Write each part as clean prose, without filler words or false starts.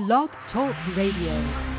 Blog Talk Radio.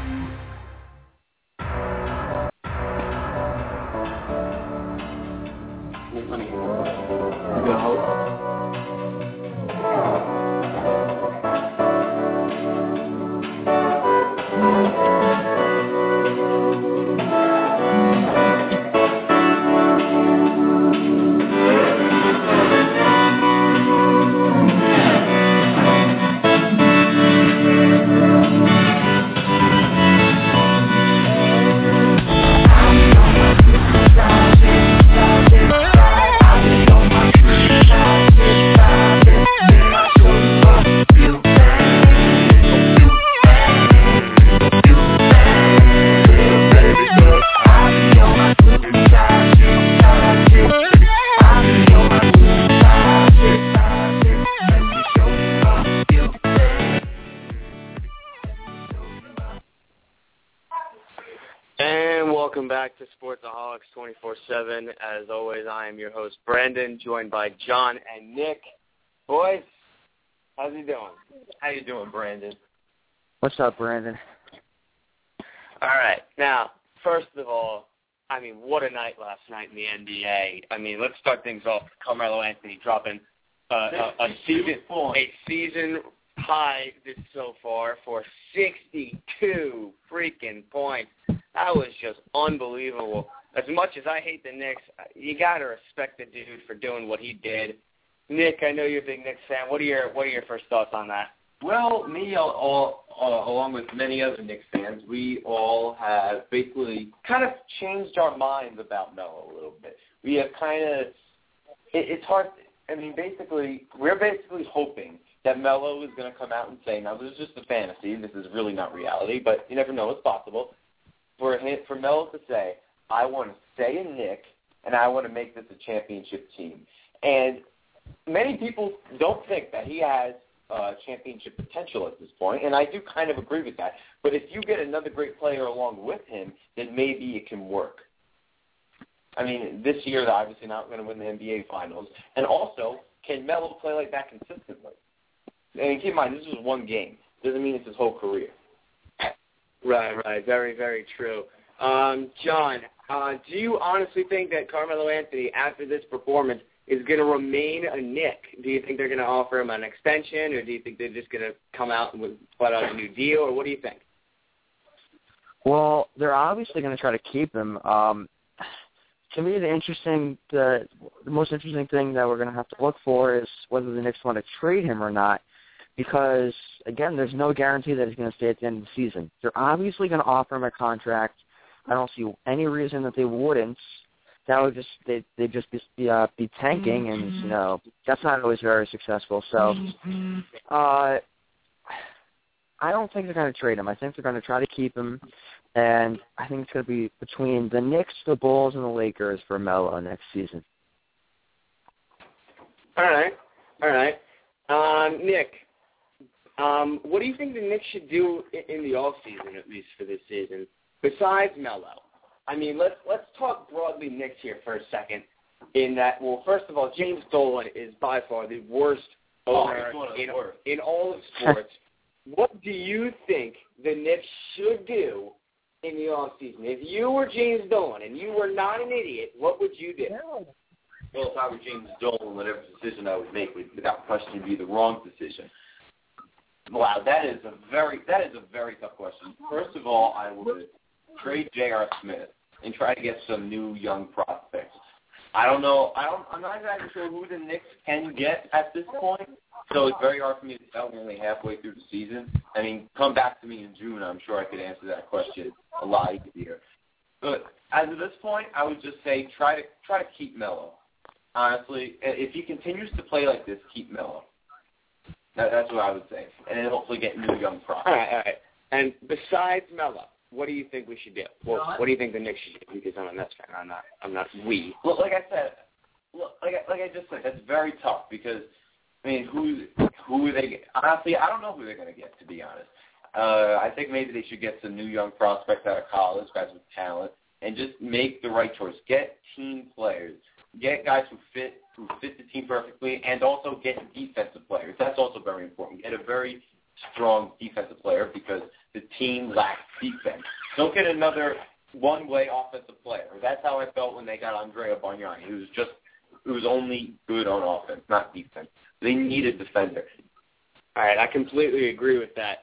Back to Sportsaholics 24/7. As always, I am your host, Brandon, joined by John and Nick. Boys, how's he doing? How you doing, Brandon? What's up, Brandon? All right. Now, first of all, I mean, what a night last night in the NBA. I mean, let's start things off. Carmelo Anthony dropping a season high so far for 62 freaking points. That was just unbelievable. As much as I hate the Knicks, you got to respect the dude for doing what he did. Nick, I know you're a big Knicks fan. What are your first thoughts on that? Well, me, along with many other Knicks fans, we all have basically kind of changed our minds about Melo a little bit. We have kind of it's hard. I mean, we're basically hoping that Melo is going to come out and say, now, this is just a fantasy. This is really not reality, but you never know. It's possible. For Melo to say, I want to stay in Knicks, and I want to make this a championship team. And many people don't think that he has championship potential at this point, and I do kind of agree with that. But if you get another great player along with him, then maybe it can work. I mean, this year they're obviously not going to win the NBA Finals. And also, can Melo play like that consistently? I mean, keep in mind, this is one game. Doesn't mean it's his whole career. Right. Very, very true. John, do you honestly think that Carmelo Anthony, after this performance, is going to remain a Knick? Do you think they're going to offer him an extension, or do you think they're just going to come out and put out a new deal, or what do you think? Well, they're obviously going to try to keep him. To me, the most interesting thing that we're going to have to look for is whether the Knicks want to trade him or not. Because, again, there's no guarantee that he's going to stay at the end of the season. They're obviously going to offer him a contract. I don't see any reason that they wouldn't. That would they'd just be tanking, and that's not always very successful. So, I don't think they're going to trade him. I think they're going to try to keep him, and I think it's going to be between the Knicks, the Bulls, and the Lakers for Melo next season. All right. Nick. What do you think the Knicks should do in the offseason, at least for this season, besides Melo? I mean, let's talk broadly Knicks here for a second. In that, well, first of all, James Dolan is by far the worst owner in all of sports. What do you think the Knicks should do in the offseason? If you were James Dolan and you were not an idiot, what would you do? Well, if I were James Dolan, whatever decision I would make would, without question, be the wrong decision. Wow, that is a very tough question. First of all, I would trade J.R. Smith and try to get some new young prospects. I don't know. I'm not exactly sure who the Knicks can get at this point, so it's very hard for me to tell. We're only halfway through the season. I mean, come back to me in June. I'm sure I could answer that question a lot easier. But as of this point, I would just say try to keep Melo. Honestly, if he continues to play like this, keep Melo. That's what I would say. And then hopefully get new young prospects. All right. And besides Melo, what do you think we should do? Well, what do you think the Knicks should do? Because I'm a Mets fan. I'm not we. Well, like I just said, that's very tough because, I mean, who are they? Honestly, I don't know who they're going to get, to be honest. I think maybe they should get some new young prospects out of college, guys with talent, and just make the right choice. Get team players. Get guys who fit the team perfectly, and also get defensive players. That's also very important. Get a very strong defensive player because the team lacks defense. Don't get another one-way offensive player. That's how I felt when they got Andrea Bargnani. He was only good on offense, not defense. They need a defender. All right, I completely agree with that.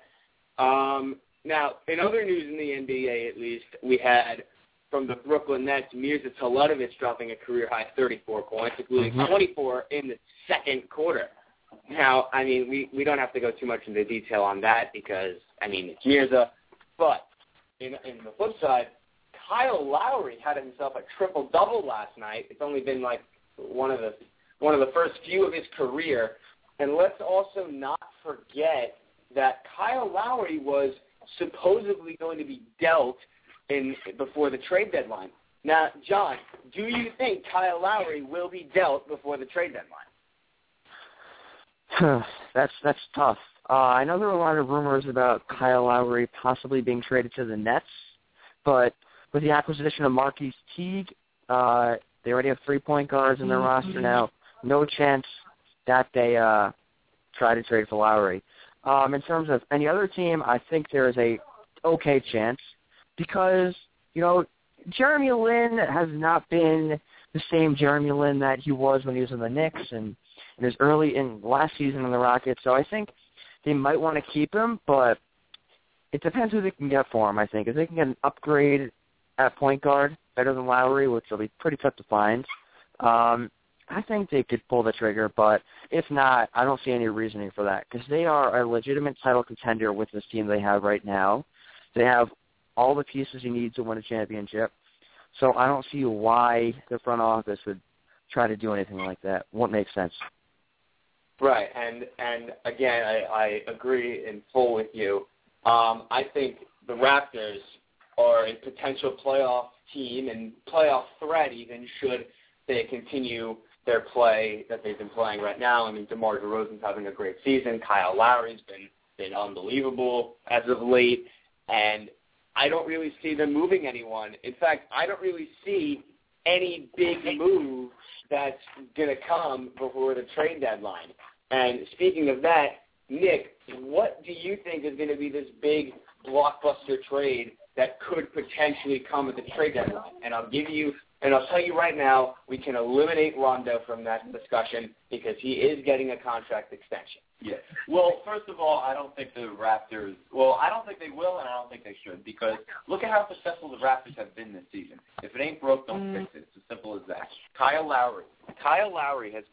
Now, in other news in the NBA, at least, we had from the Brooklyn Nets, Mirza Teletovic dropping a career-high 34 points, including 24 in the second quarter. Now, I mean, we don't have to go too much into detail on that because, I mean, it's Mirza. But in the flip side, Kyle Lowry had himself a triple-double last night. It's only been like one of the first few of his career. And let's also not forget that Kyle Lowry was supposedly going to be dealt before the trade deadline. Now, John, do you think Kyle Lowry will be dealt before the trade deadline? That's tough. I know there were a lot of rumors about Kyle Lowry possibly being traded to the Nets, but with the acquisition of Marquise Teague, they already have 3 point guards in their roster now. No chance that they try to trade for Lowry. In terms of any other team, I think there is a okay chance because, you know, Jeremy Lin has not been the same Jeremy Lin that he was when he was in the Knicks and his early in last season in the Rockets. So I think they might want to keep him, but it depends who they can get for him, I think. If they can get an upgrade at point guard better than Lowry, which will be pretty tough to find, I think they could pull the trigger, but if not, I don't see any reasoning for that because they are a legitimate title contender with this team they have right now. They have all the pieces you need to win a championship, so I don't see why the front office would try to do anything like that. Won't make sense. Right, and again, I agree in full with you. I think the Raptors are a potential playoff team and playoff threat even should they continue their play that they've been playing right now. I mean, DeMar DeRozan's having a great season. Kyle Lowry's been unbelievable as of late, and I don't really see them moving anyone. In fact, I don't really see any big move that's going to come before the trade deadline. And speaking of that, Nick, what do you think is going to be this big blockbuster trade that could potentially come at the trade deadline? And I'll tell you right now, we can eliminate Rondo from that discussion because he is getting a contract extension. Yeah. Well, first of all, I don't think the Raptors – well, I don't think they will and I don't think they should because look at how successful the Raptors have been this season. If it ain't broke, don't fix it. It's as simple as that. Kyle Lowry has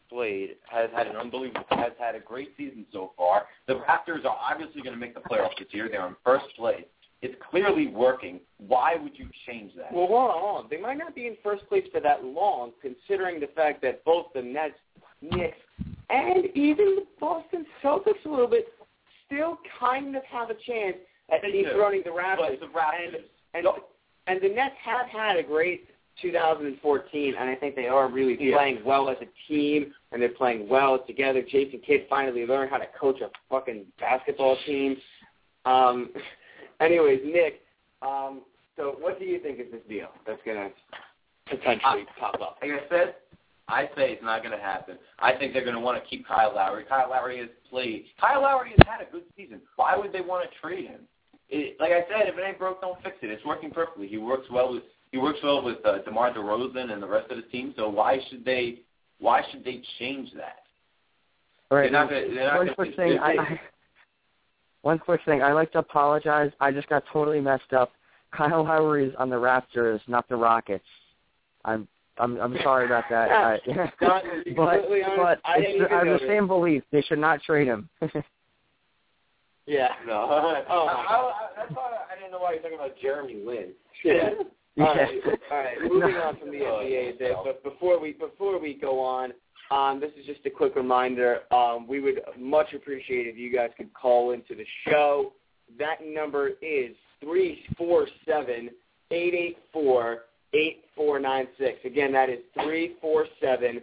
had a great season so far. The Raptors are obviously going to make the playoffs this year. They're in first place. It's clearly working. Why would you change that? Well, hold on. They might not be in first place for that long, considering the fact that both the Nets, Knicks, and even the Boston Celtics a little bit still kind of have a chance at dethroning the Raptors. And the Nets have had a great 2014, and I think they are really playing well as a team, and they're playing well together. Jason Kidd finally learned how to coach a fucking basketball team. Anyways, Nick, so what do you think is this deal that's going to potentially pop up? Like I said, I say it's not going to happen. I think they're going to want to keep Kyle Lowry. Kyle Lowry has had a good season. Why would they want to trade him? Like I said, if it ain't broke, don't fix it. It's working perfectly. He works well with DeMar DeRozan and the rest of the team. So why should they change that? All right. One quick thing. I'd like to apologize. I just got totally messed up. Kyle Lowry is on the Raptors, not the Rockets. I'm sorry about that. But I have the same belief. They should not trade him. Yeah. No. That's why I didn't know why you're talking about Jeremy Lin. Yeah. All right. Moving on from the NBA a bit, but before we go on, this is just a quick reminder. We would much appreciate if you guys could call into the show. That number is 347-884-8496. Again, that is 347-884-8496.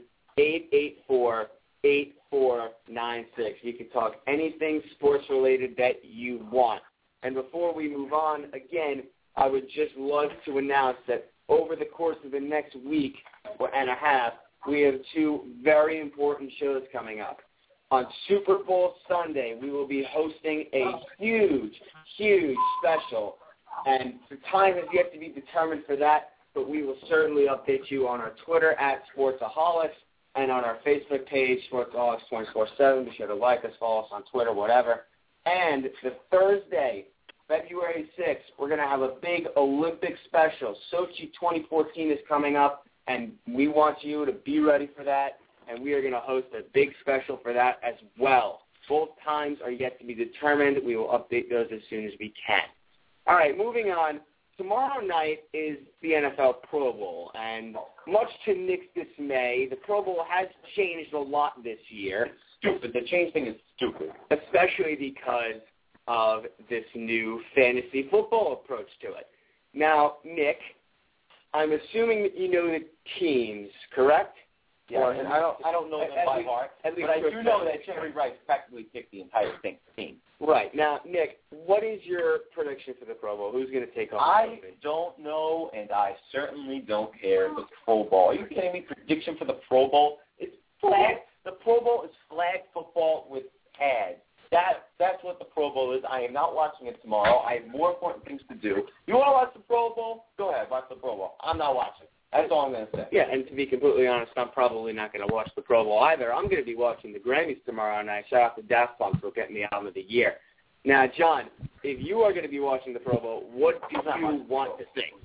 You can talk anything sports-related that you want. And before we move on, again, I would just love to announce that over the course of the next week and a half, we have two very important shows coming up. on Super Bowl Sunday, we will be hosting a huge, huge special. And the time has yet to be determined for that, but we will certainly update you on our Twitter at Sportsaholics and on our Facebook page, Sportsaholics 24/7. Be sure to like us, follow us on Twitter, whatever. And the Thursday, February 6th, we're going to have a big Olympic special. Sochi 2014 is coming up, and we want you to be ready for that. And we are going to host a big special for that as well. Both times are yet to be determined. We will update those as soon as we can. All right, moving on. Tomorrow night is the NFL Pro Bowl, and much to Nick's dismay, the Pro Bowl has changed a lot this year. Stupid. The change thing is stupid. Especially because of this new fantasy football approach to it. Now, Nick, I'm assuming that you know the teams, correct? Yeah, and I don't know them by heart, but I do know that Jerry Rice practically picked the entire team. Right. Now, Nick, what is your prediction for the Pro Bowl? Who's going to take on I the trophy? don't know, and I certainly don't care. The Pro Bowl. Are you kidding me? Prediction for the Pro Bowl? It's flag. The Pro Bowl is flag football with pads. That's what the Pro Bowl is. I am not watching it tomorrow. I have more important things to do. You want to watch the Pro Bowl? Go ahead, watch the Pro Bowl. I'm not watching. That's all I'm going to say. Yeah, and to be completely honest, I'm probably not going to watch the Pro Bowl either. I'm going to be watching the Grammys tomorrow night. Shout out to Daft Punk for getting the Album of the Year. Now, John, if you are going to be watching the Pro Bowl, what do you want to see?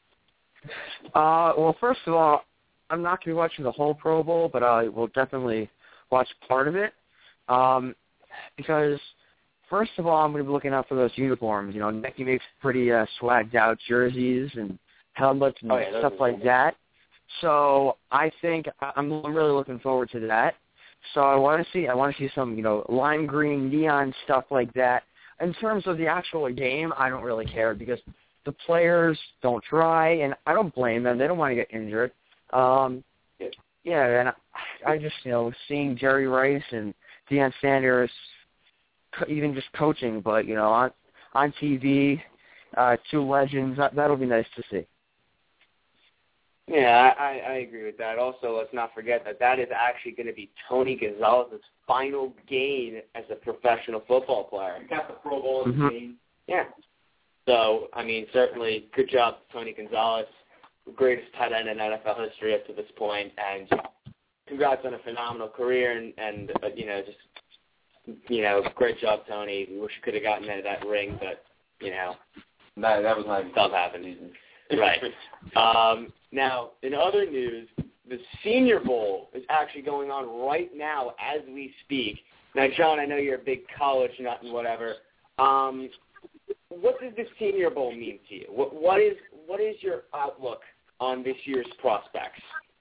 Well, first of all, I'm not going to be watching the whole Pro Bowl, but I will definitely watch part of it. Because, first of all, I'm going to be looking out for those uniforms. You know, Nicky makes pretty swagged out jerseys and helmets and stuff like that. So I think I'm really looking forward to that. So I want to see some, you know, lime green neon stuff like that. In terms of the actual game, I don't really care because the players don't try, and I don't blame them. They don't want to get injured. Yeah, and I just, you know, seeing Jerry Rice and Deion Sanders, even just coaching, but, you know, on TV, two legends, that'll be nice to see. Yeah, I agree with that. Also, let's not forget that is actually going to be Tony Gonzalez's final game as a professional football player. You got the Pro Bowl in the game. Yeah. So, I mean, certainly good job to Tony Gonzalez, greatest tight end in NFL history up to this point, and congrats on a phenomenal career, and you know, just, you know, great job, Tony. We wish you could have gotten into that ring, but, you know. No, that was not stuff happened. Right. Now, in other news, the Senior Bowl is actually going on right now as we speak. Now, John, I know you're a big college nut and whatever. What does the Senior Bowl mean to you? What is your outlook on this year's prospects?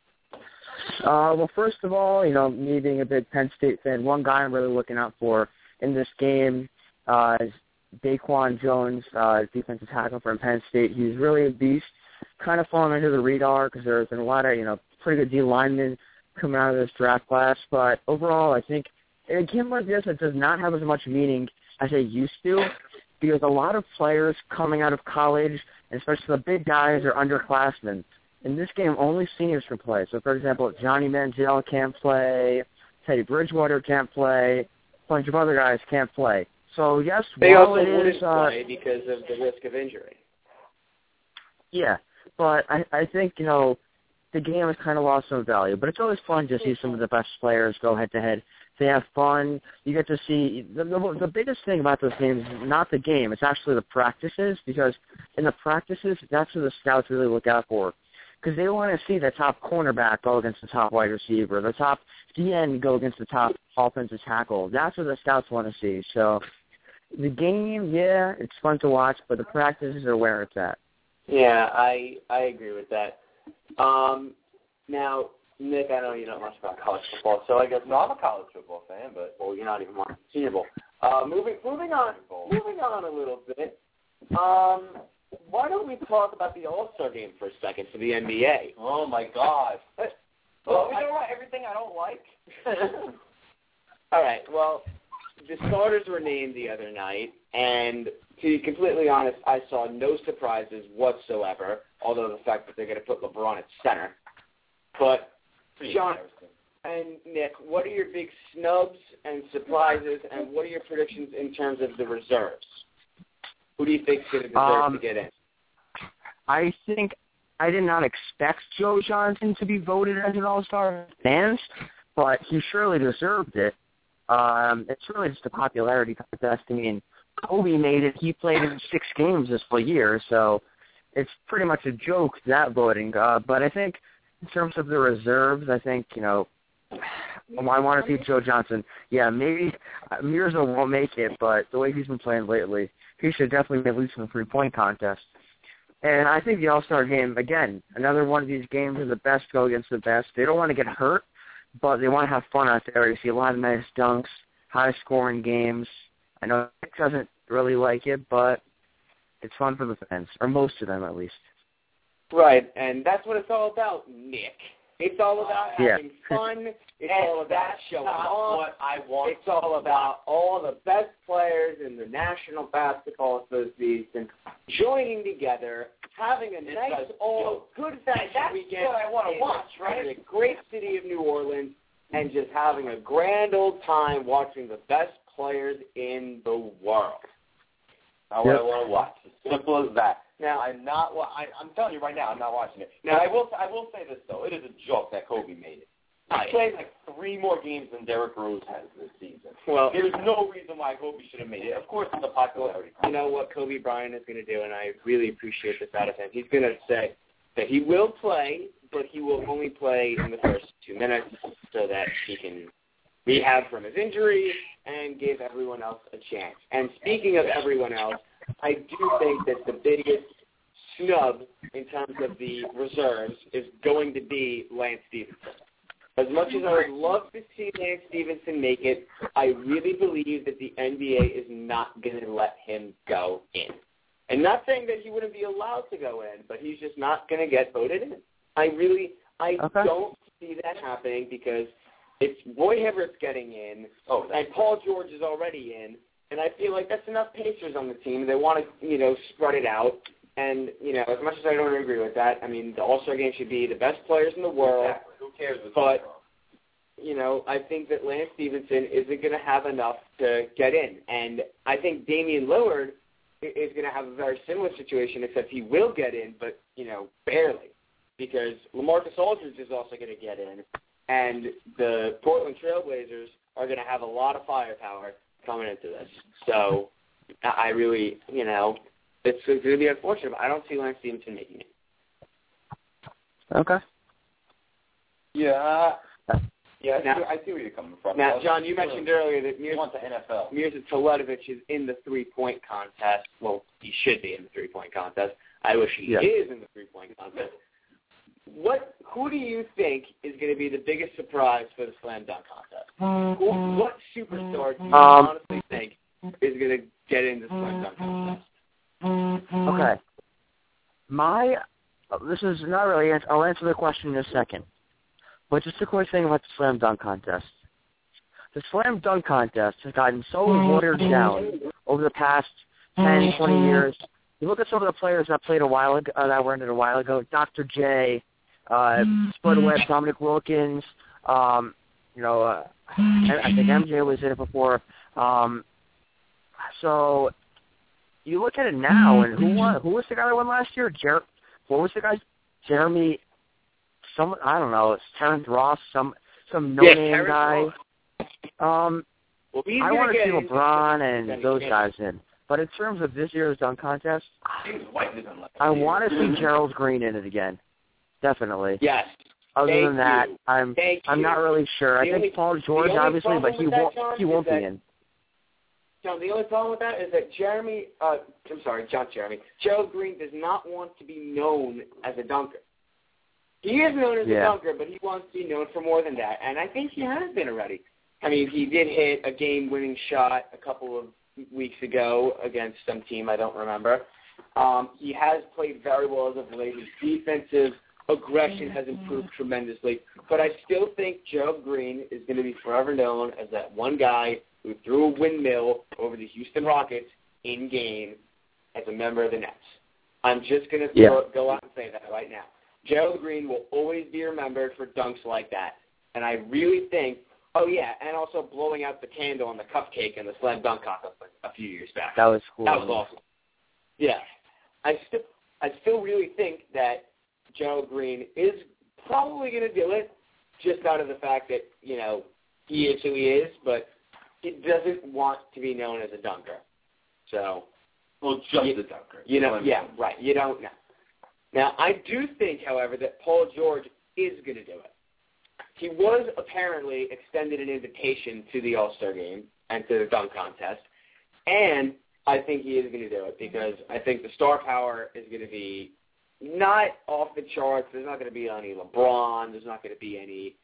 Well, first of all, you know, me being a big Penn State fan, one guy I'm really looking out for in this game is Daquan Jones, defensive tackle from Penn State. He's really a beast. Kind of falling under the radar because there's been a lot of, you know, pretty good D linemen coming out of this draft class. But overall, I think in a game like this, it does not have as much meaning as it used to because a lot of players coming out of college, and especially the big guys, are underclassmen. In this game, only seniors can play. So, for example, Johnny Manziel can't play, Teddy Bridgewater can't play, a bunch of other guys can't play. So, yes, they while also it wouldn't is play because of the risk of injury. Yeah, but I think, you know, the game has kind of lost some value. But it's always fun to see some of the best players go head-to-head. They have fun. You get to see the biggest thing about those games is not the game. It's actually the practices, because in the practices, that's what the scouts really look out for. Because they want to see the top cornerback go against the top wide receiver, the top DN go against the top offensive tackle. That's what the scouts want to see. So the game, yeah, it's fun to watch, but the practices are where it's at. Yeah, I agree with that. Now, Nick, I know you don't know much about college football, so I guess I'm a college football fan, but well, you're not even watching Senior Bowl. Moving on a little bit. Why don't we talk about the All-Star game for a second for the NBA? Oh my God! Well, we talking about everything I don't like. All right. Well, the starters were named the other night, and to be completely honest, I saw no surprises whatsoever, although the fact that they're going to put LeBron at center. But, John, and Nick, what are your big snubs and surprises, and what are your predictions in terms of the reserves? Who do you think is going to deserve to get in? I think I did not expect Joe Johnson to be voted as an All-Star fans, but he surely deserved it. It's really just a popularity contest. I mean, Kobe made it. He played in 6 games this full year, so it's pretty much a joke, that voting. But I think in terms of the reserves, I think, I want to see Joe Johnson. Yeah, maybe Mirza won't make it, but the way he's been playing lately, he should definitely be at least in the three-point contest. And I think the All-Star game, again, another one of these games where the best go against the best. They don't want to get hurt, but they want to have fun out there. You see a lot of nice dunks, high-scoring games. I know Nick doesn't really like it, but it's fun for the fans, or most of them at least. Right, and that's what it's all about, Nick. It's all about having fun. It's all about showing off. What I want. It's all about all the best players in the National Basketball Association joining together, having a nice, good-fashioned weekend. That's what I want to watch, right? In the great city of New Orleans, and just having a grand old time watching the best players in the world. That's what I want to watch. As simple as that. Now, I'm telling you right now, I'm not watching it. Now, I will say this, though. It is a joke that Kobe made it. He played like 3 more games than Derrick Rose has this season. Well, there's no reason why Kobe should have made it. Of course, it's a popularity. You know what Kobe Bryant is going to do, and I really appreciate this out of him. He's going to say that he will play, but he will only play in the first 2 minutes so that he can rehab from his injury and give everyone else a chance. And speaking of everyone else, I do think that the biggest snub in terms of the reserves is going to be Lance Stephenson. As much as I would love to see Lance Stephenson make it, I really believe that the NBA is not going to let him go in. And not saying that he wouldn't be allowed to go in, but he's just not going to get voted in. I don't see that happening because it's Roy Hibbert's getting in, and Paul George is already in, and I feel like that's enough Pacers on the team. They want to, spread it out. And, as much as I don't agree with that, I mean, the All-Star game should be the best players in the world. Exactly. Who cares? But, I think that Lance Stephenson isn't going to have enough to get in. And I think Damian Lillard is going to have a very similar situation, except he will get in, but, barely. Because LaMarcus Aldridge is also going to get in. And the Portland Trailblazers are going to have a lot of firepower coming into this. So I really, it's going to be unfortunate, but I don't see Lance Stephenson making it. Okay. Yeah. I see where you're coming from. Now, John, you mentioned earlier that Mirza Teletovic is in the three-point contest. Well, he should be in the three-point contest. I wish he is in the three-point contest. Who do you think is going to be the biggest surprise for the slam dunk contest? What superstar do you honestly think is going to get in the slam dunk contest? Okay. This is not really, I'll answer the question in a second. But just a quick thing about the slam dunk contest. The slam dunk contest has gotten so watered down over the past 10, 20 years. You look at some of the players that played a while ago, that were in it a while ago, Dr. J, Spud Webb, Dominic Wilkins, I think MJ was in it before. So you look at it now, and who was the guy that won last year? What was the guy? Jeremy, I don't know. It's Terrence Ross, some no-name guy. I want to see LeBron and those guys in. But in terms of this year's dunk contest, I want to see Gerald Green in it again. Definitely. Yes. Other than that, I'm not really sure. I think Paul George, obviously, but he won't be in. John, the only problem with that is that Gerald Green does not want to be known as a dunker. He is known as a dunker, but he wants to be known for more than that, and I think he has been already. I mean, he did hit a game-winning shot a couple of weeks ago against some team, I don't remember. He has played very well as of late. His defensive aggression has improved tremendously, but I still think Gerald Green is going to be forever known as that one guy who threw a windmill over the Houston Rockets in game as a member of the Nets. I'm just going to go out and say that right now. Gerald Green will always be remembered for dunks like that. And I really think, oh, yeah, and also blowing out the candle on the cupcake and the slam dunk contest a few years back. That was cool. That was awesome. Yeah. I still really think that Gerald Green is probably going to do it just out of the fact that, you know, he is who he is, but he doesn't want to be known as a dunker. So, well, just a dunker. You know, yeah, right. You don't know. Now, I do think, however, that Paul George is going to do it. He was apparently extended an invitation to the All-Star game and to the dunk contest, and I think he is going to do it because I think the star power is going to be not off the charts. There's not going to be any LeBron. There's not going to be any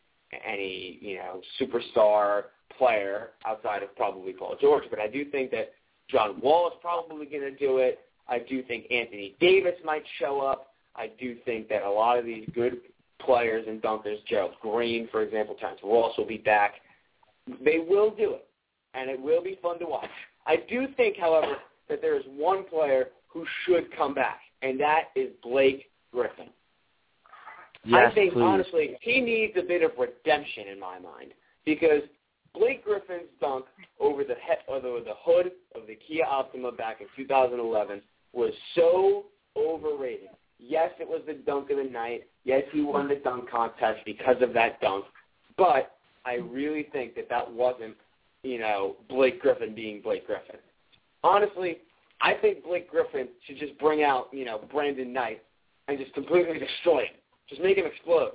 superstar player outside of probably Paul George. But I do think that John Wall is probably going to do it. I do think Anthony Davis might show up. I do think that a lot of these good players and dunkers, Gerald Green, for example, Terrence Ross will be back. They will do it, and it will be fun to watch. I do think, however, that there is one player who should come back, and that is Blake Griffin. Yes, I think, please. honestly, he needs a bit of redemption in my mind because Blake Griffin's dunk over the hood of the Kia Optima back in 2011 was so overrated. Yes, it was the dunk of the night. Yes, he won the dunk contest because of that dunk. But I really think that wasn't, Blake Griffin being Blake Griffin. Honestly, I think Blake Griffin should just bring out, Brandon Knight and just completely destroy him. Just make him explode.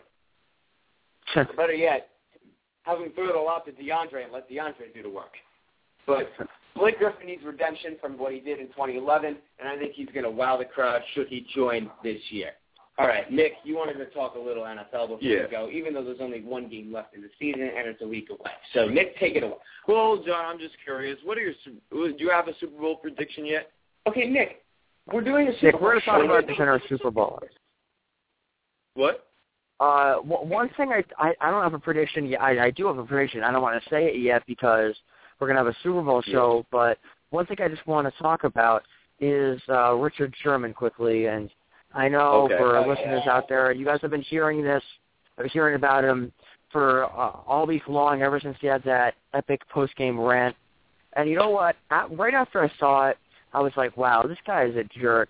Better yet, have him throw it all out to DeAndre and let DeAndre do the work. But Blake Griffin needs redemption from what he did in 2011, and I think he's going to wow the crowd should he join this year. All right, Nick, you wanted to talk a little NFL before we go, even though there's only one game left in the season and it's a week away. So, Nick, take it away. Well, John, I'm just curious. Do you have a Super Bowl prediction yet? Okay, Nick, we're doing a Super Bowl. We're talking about the center of Super Bowl. What? One thing I don't have a prediction yet. I do have a prediction. I don't want to say it yet because we're going to have a Super Bowl show. But one thing I just want to talk about is Richard Sherman quickly. And I know for listeners out there, you guys have been hearing about him for all week long, ever since he had that epic post-game rant. And you know what? Right after I saw it, I was like, wow, this guy is a jerk,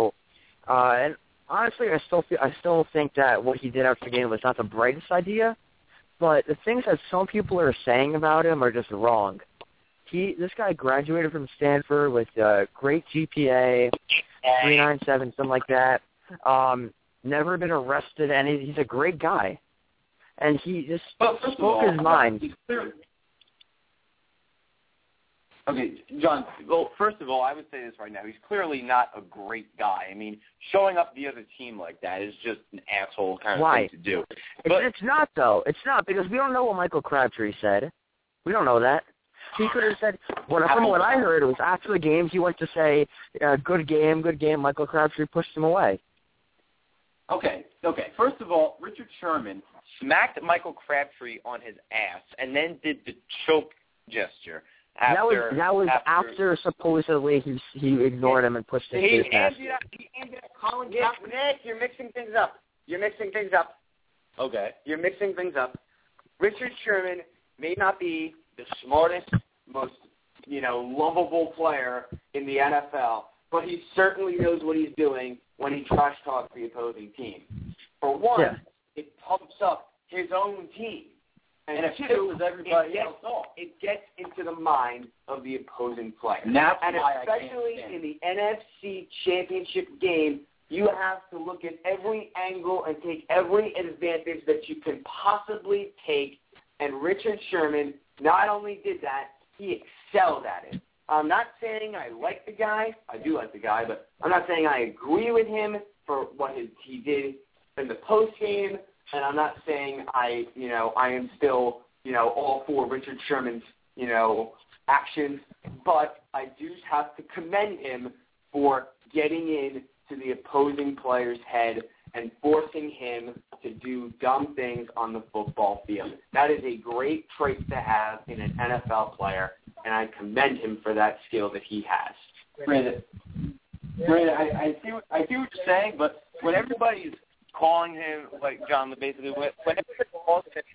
And honestly, I still think that what he did after the game was not the brightest idea, but the things that some people are saying about him are just wrong. This guy graduated from Stanford with a great GPA, 3.97, something like that. Never been arrested, and he's a great guy. And he just spoke his mind. Okay, John, well, first of all, I would say this right now. He's clearly not a great guy. I mean, showing up the other team like that is just an asshole kind of thing to do. But it's not, though. It's not, because we don't know what Michael Crabtree said. We don't know that. He could have said, from what I heard, it was after the game, he went to say, good game. Michael Crabtree pushed him away. Okay. First of all, Richard Sherman smacked Michael Crabtree on his ass and then did the choke gesture. That was after supposedly he ignored him and pushed his face ass. He ended up calling Nick, you're mixing things up. Okay. You're mixing things up. Richard Sherman may not be the smartest, most, lovable player in the NFL, but he certainly knows what he's doing when he trash talks the opposing team. For one, it pumps up his own team. And two, it gets into the mind of the opposing player. And that's especially in the NFC Championship game, you have to look at every angle and take every advantage that you can possibly take. And Richard Sherman not only did that, he excelled at it. I'm not saying I like the guy. I do like the guy, but I'm not saying I agree with him for what he did in the postgame. And I'm not saying I am still, all for Richard Sherman's, actions, but I do have to commend him for getting into the opposing player's head and forcing him to do dumb things on the football field. That is a great trait to have in an NFL player, and I commend him for that skill that he has. Brandon, I see what you're saying, but when everybody's calling him, like John, basically, whenever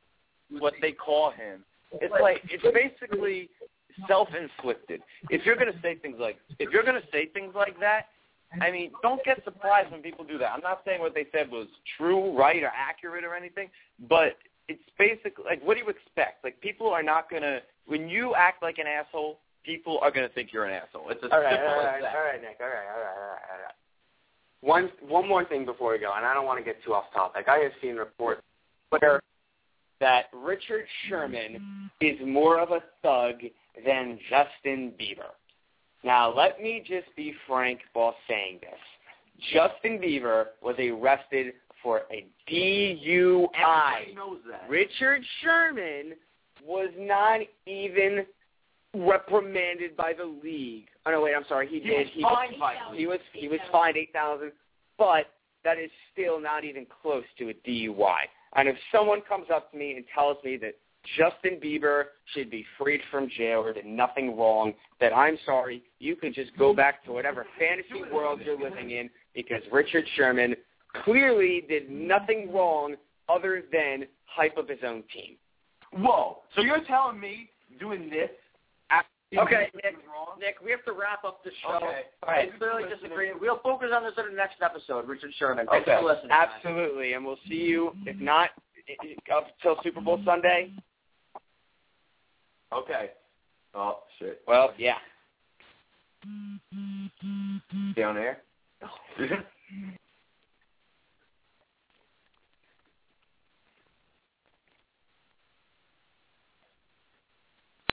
what they call him. It's basically self-inflicted. If you're gonna say things like that, I mean, don't get surprised when people do that. I'm not saying what they said was true, right, or accurate or anything, but it's basically like, what do you expect? Like, people are not gonna, when you act like an asshole, people are gonna think you're an asshole. It's as simple as that. All right, Nick. All right. One more thing before we go, and I don't want to get too off topic. I have seen reports where that Richard Sherman is more of a thug than Justin Bieber. Now, let me just be frank while saying this. Justin Bieber was arrested for a DUI. Everybody knows that. Richard Sherman was not even reprimanded by the league. Oh, no, wait, I'm sorry. He was fined $8,000, but that is still not even close to a DUI. And if someone comes up to me and tells me that Justin Bieber should be freed from jail or did nothing wrong, then I'm sorry, you can just go back to whatever fantasy world you're living in, because Richard Sherman clearly did nothing wrong other than hype up his own team. Whoa. So you're telling me doing this Okay, Nick, we have to wrap up the show. Okay. All right. I clearly disagree. We'll focus on this in the next episode, Richard Sherman. Thanks Okay. for listening. Absolutely, and we'll see you, if not, up till Super Bowl Sunday. Okay. Oh, shit. Well, yeah. Down there?